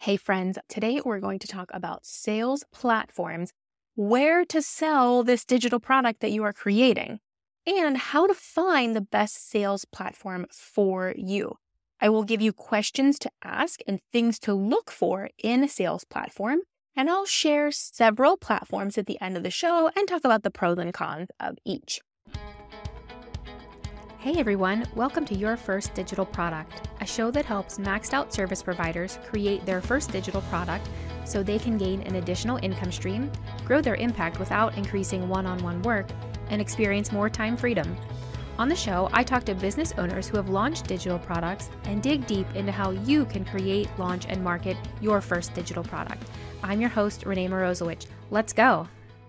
Hey friends, today we're going to talk about sales platforms, where to sell this digital product that you are creating, and how to find the best sales platform for you. I will give you questions to ask and things to look for in a sales platform, and I'll share several platforms at the end of the show and talk about the pros and cons of each. Hey everyone, welcome to Your First Digital Product, a show that helps maxed out service providers create their first digital product so they can gain an additional income stream, grow their impact without increasing one-on-one work, and experience more time freedom. On the show, I talk to business owners who have launched digital products and dig deep into how you can create, launch, and market your first digital product. I'm your host, Renee Morozowicz. Let's go.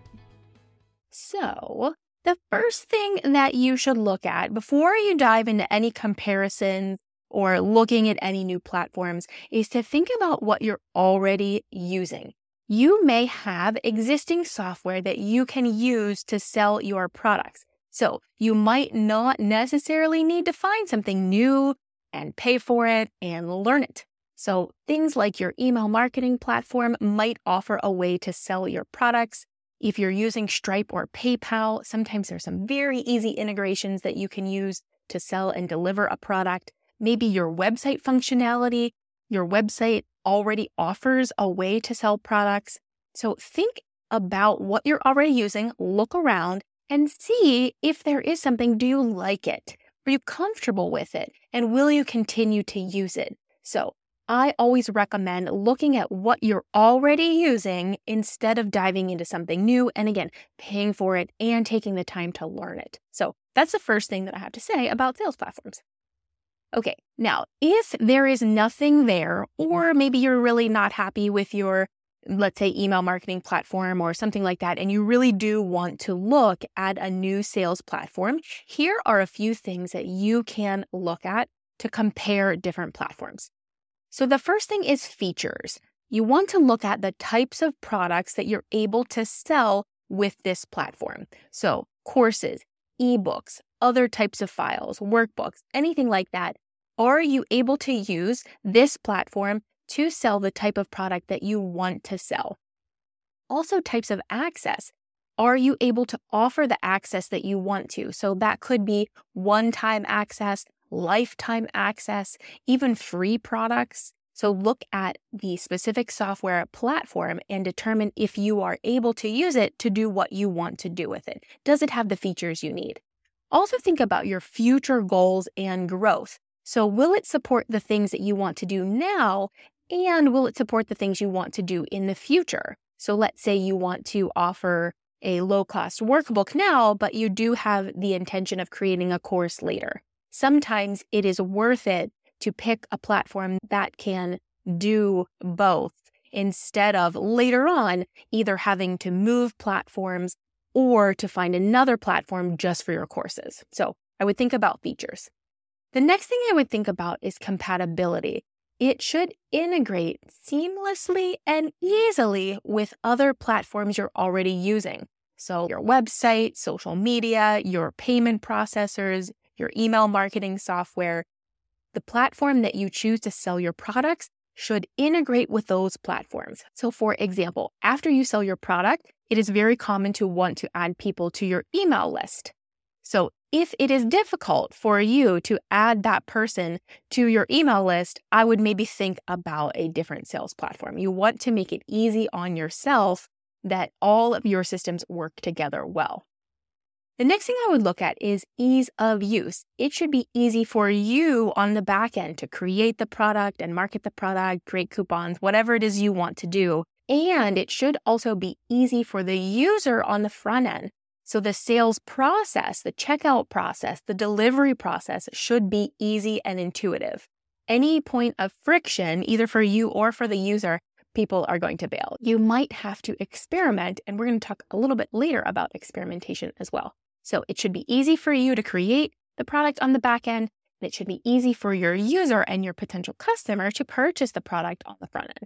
So, the first thing that you should look at before you dive into any comparisons or looking at any new platforms is to think about what you're already using. You may have existing software that you can use to sell your products. So you might not necessarily need to find something new and pay for it and learn it. So things like your email marketing platform might offer a way to sell your products. If you're using Stripe or PayPal, sometimes there's some very easy integrations that you can use to sell and deliver a product. Maybe your website functionality, your website already offers a way to sell products. So think about what you're already using, look around, and see if there is something. Do you like it? Are you comfortable with it? And will you continue to use it? So I always recommend looking at what you're already using instead of diving into something new and again, paying for it and taking the time to learn it. So that's the first thing that I have to say about sales platforms. Okay, now if there is nothing there, or maybe you're really not happy with your, let's say, email marketing platform or something like that, and you really do want to look at a new sales platform, here are a few things that you can look at to compare different platforms. So the first thing is features. You want to look at the types of products that you're able to sell with this platform. So courses, ebooks, other types of files, workbooks, anything like that. Are you able to use this platform to sell the type of product that you want to sell? Also, types of access. Are you able to offer the access that you want to? So that could be one-time access, lifetime access, even free products. So look at the specific software platform and determine if you are able to use it to do what you want to do with it. Does it have the features you need? Also think about your future goals and growth. So will it support the things that you want to do now, and will it support the things you want to do in the future? So let's say you want to offer a low-cost workbook now, but you do have the intention of creating a course later. Sometimes it is worth it to pick a platform that can do both instead of later on either having to move platforms or to find another platform just for your courses. So I would think about features. The next thing I would think about is compatibility. It should integrate seamlessly and easily with other platforms you're already using. So your website, social media, your payment processors, your email marketing software. The platform that you choose to sell your products should integrate with those platforms. So for example, after you sell your product, it is very common to want to add people to your email list. So if it is difficult for you to add that person to your email list, I would maybe think about a different sales platform. You want to make it easy on yourself that all of your systems work together well. The next thing I would look at is ease of use. It should be easy for you on the back end to create the product and market the product, create coupons, whatever it is you want to do. And it should also be easy for the user on the front end. So the sales process, the checkout process, the delivery process should be easy and intuitive. Any point of friction, either for you or for the user, people are going to bail. You might have to experiment, and we're going to talk a little bit later about experimentation as well. So it should be easy for you to create the product on the back end, and it should be easy for your user and your potential customer to purchase the product on the front end.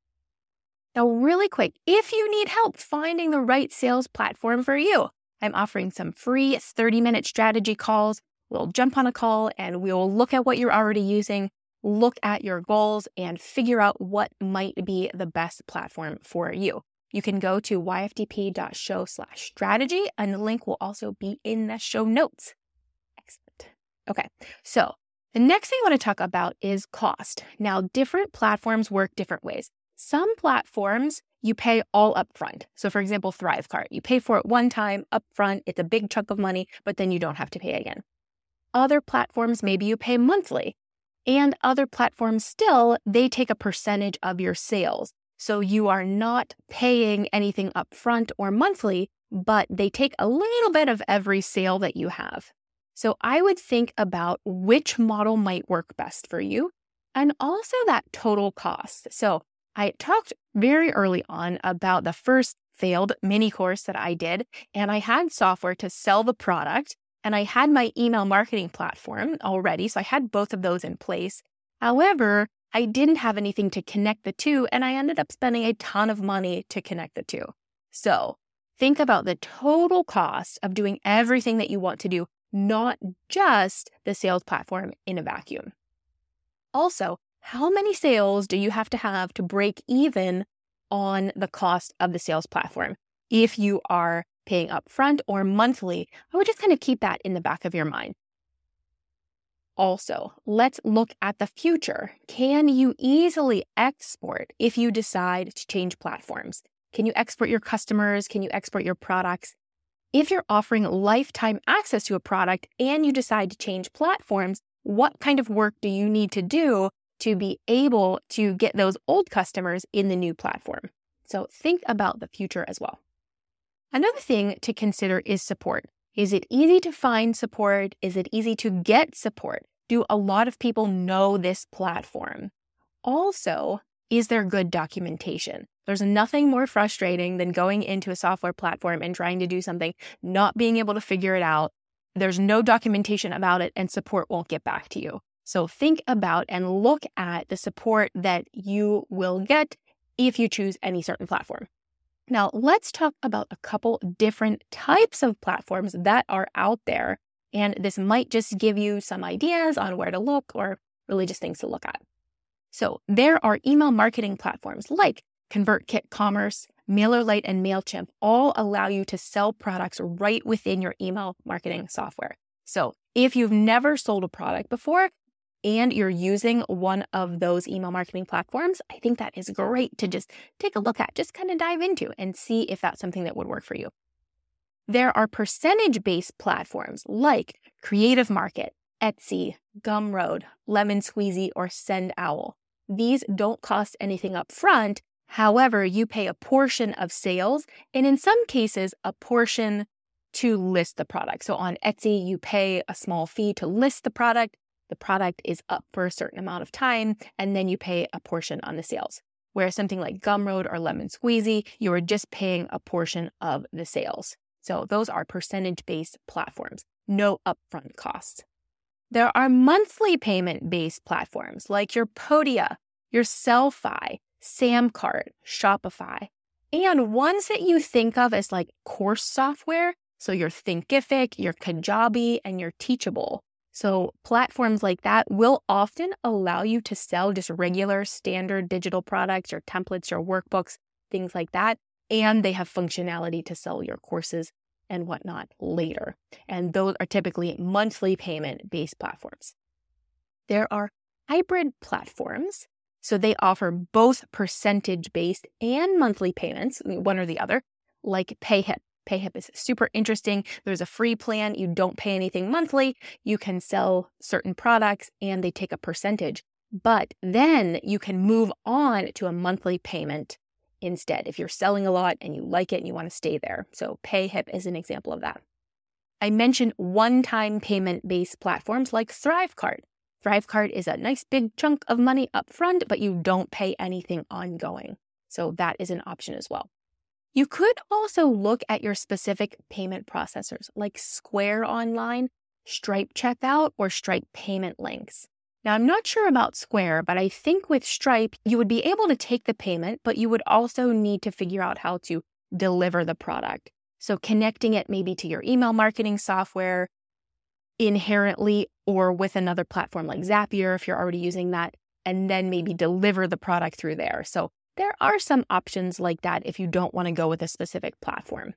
Now, really quick, if you need help finding the right sales platform for you, I'm offering some free 30-minute strategy calls. We'll jump on a call and we'll look at what you're already using. look at your goals and figure out what might be the best platform for you. You can go to yftp.show/strategy, and the link will also be in the show notes. Excellent. Okay, so the next thing I want to talk about is cost. Now, different platforms work different ways. Some platforms you pay all upfront. So for example, Thrivecart, you pay for it one time upfront. It's a big chunk of money, but then you don't have to pay again. Other platforms, maybe you pay monthly. And other platforms still, they take a percentage of your sales. So you are not paying anything upfront or monthly, but they take a little bit of every sale that you have. So I would think about which model might work best for you and also that total cost. So I talked very early on about the first failed mini course that I did, and I had software to sell the product, and I had my email marketing platform already. So I had both of those in place. However, I didn't have anything to connect the two, and I ended up spending a ton of money to connect the two. So think about the total cost of doing everything that you want to do, not just the sales platform in a vacuum. Also, how many sales do you have to break even on the cost of the sales platform? If you are paying upfront or monthly, I would just kind of keep that in the back of your mind. Also, let's look at the future. Can you easily export if you decide to change platforms? Can you export your customers? Can you export your products? If you're offering lifetime access to a product and you decide to change platforms, what kind of work do you need to do to be able to get those old customers in the new platform? So think about the future as well. Another thing to consider is support. Is it easy to find support? Is it easy to get support? Do a lot of people know this platform? Also, is there good documentation? There's nothing more frustrating than going into a software platform and trying to do something, not being able to figure it out. There's no documentation about it, and support won't get back to you. So think about and look at the support that you will get if you choose any certain platform. Now, let's talk about a couple different types of platforms that are out there, and this might just give you some ideas on where to look or really just things to look at. So there are email marketing platforms like ConvertKit Commerce, MailerLite, and MailChimp all allow you to sell products right within your email marketing software. So if you've never sold a product before and you're using one of those email marketing platforms, I think that is great to just take a look at, just kind of dive into and see if that's something that would work for you. There are percentage-based platforms like Creative Market, Etsy, Gumroad, Lemon Squeezy, or SendOwl. These don't cost anything up front. However, you pay a portion of sales, and in some cases, a portion to list the product. So on Etsy, you pay a small fee to list the product. The product is up for a certain amount of time, and then you pay a portion on the sales. Whereas something like Gumroad or Lemon Squeezy, you are just paying a portion of the sales. So those are percentage-based platforms, no upfront costs. There are monthly payment-based platforms like your Podia, your Sellfy, Samcart, Shopify, and ones that you think of as like course software. So your Thinkific, your Kajabi, and your Teachable. So platforms like that will often allow you to sell just regular standard digital products, your templates, your workbooks, things like that. And they have functionality to sell your courses and whatnot later. And those are typically monthly payment-based platforms. There are hybrid platforms. So they offer both percentage-based and monthly payments, one or the other, like PayHip. PayHip is super interesting. There's a free plan. You don't pay anything monthly. You can sell certain products and they take a percentage. But then you can move on to a monthly payment instead if you're selling a lot and you like it and you want to stay there. So PayHip is an example of that. I mentioned one-time payment-based platforms like Thrivecart. Thrivecart is a nice big chunk of money up front, but you don't pay anything ongoing. So that is an option as well. You could also look at your specific payment processors like Square Online, Stripe Checkout, or Stripe Payment Links. Now, I'm not sure about Square, but I think with Stripe, you would be able to take the payment, but you would also need to figure out how to deliver the product. So connecting it maybe to your email marketing software inherently or with another platform like Zapier if you're already using that, and then maybe deliver the product through there. So there are some options like that if you don't want to go with a specific platform.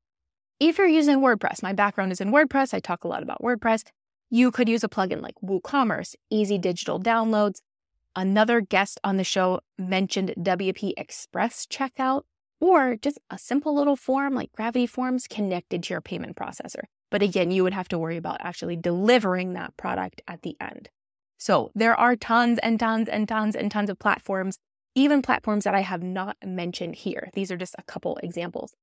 If you're using WordPress, my background is in WordPress, I talk a lot about WordPress, you could use a plugin like WooCommerce, Easy Digital Downloads. Another guest on the show mentioned WP Express Checkout, or just a simple little form like Gravity Forms connected to your payment processor. But again, you would have to worry about actually delivering that product at the end. So there are tons and tons and tons and tons of platforms, even platforms that I have not mentioned here. These are just a couple examples.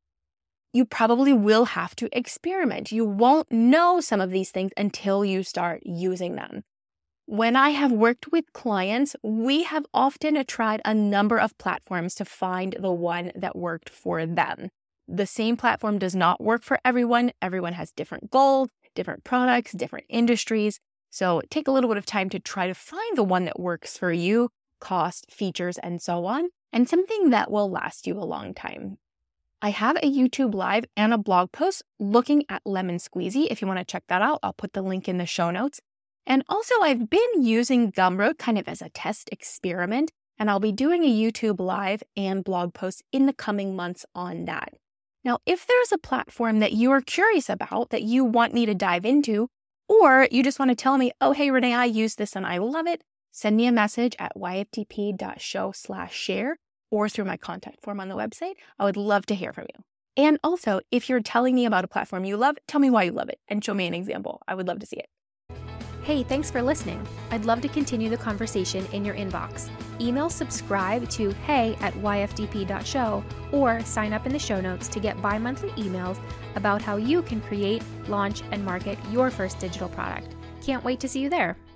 You probably will have to experiment. You won't know some of these things until you start using them. When I have worked with clients, we have often tried a number of platforms to find the one that worked for them. The same platform does not work for everyone. Everyone has different goals, different products, different industries. So take a little bit of time to try to find the one that works for you, cost, features, and so on, and something that will last you a long time. I have a YouTube Live and a blog post looking at Lemon Squeezy. If you want to check that out, I'll put the link in the show notes. And also, I've been using Gumroad kind of as a test experiment, and I'll be doing a YouTube Live and blog post in the coming months on that. Now, if there's a platform that you are curious about that you want me to dive into, or you just want to tell me, oh, hey, Renee, I use this and I love it, send me a message at yftp.show/share or through my contact form on the website. I would love to hear from you. And also, if you're telling me about a platform you love, tell me why you love it and show me an example. I would love to see it. Hey, thanks for listening. I'd love to continue the conversation in your inbox. Email subscribe to hey@yftp.show or sign up in the show notes to get bi-monthly emails about how you can create, launch, and market your first digital product. Can't wait to see you there.